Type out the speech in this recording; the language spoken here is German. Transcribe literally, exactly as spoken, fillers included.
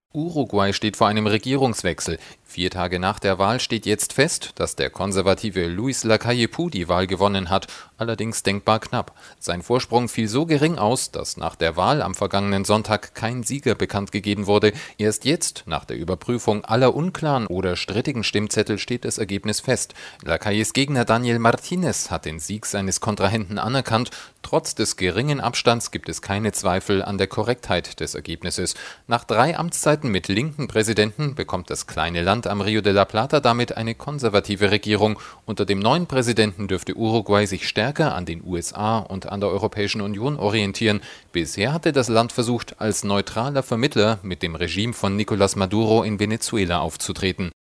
Uruguay steht vor einem Regierungswechsel. Vier Tage nach der Wahl steht jetzt fest, dass der konservative Luis Lacalle Pou die Wahl gewonnen hat, allerdings denkbar knapp. Sein Vorsprung fiel so gering aus, dass nach der Wahl am vergangenen Sonntag kein Sieger bekannt gegeben wurde. Erst jetzt, nach der Überprüfung aller unklaren oder strittigen Stimmzettel, steht das Ergebnis fest. Lacalles Gegner Daniel Martinez hat den Sieg seines Kontrahenten anerkannt. Trotz des geringen Abstands gibt es keine Zweifel an der Korrektheit des Ergebnisses. Nach drei Amtszeiten mit linken Präsidenten bekommt das kleine Land am Rio de la Plata damit eine konservative Regierung. Unter dem neuen Präsidenten dürfte Uruguay sich stärker an den U S A und an der Europäischen Union orientieren. Bisher hatte das Land versucht, als neutraler Vermittler mit dem Regime von Nicolás Maduro in Venezuela aufzutreten.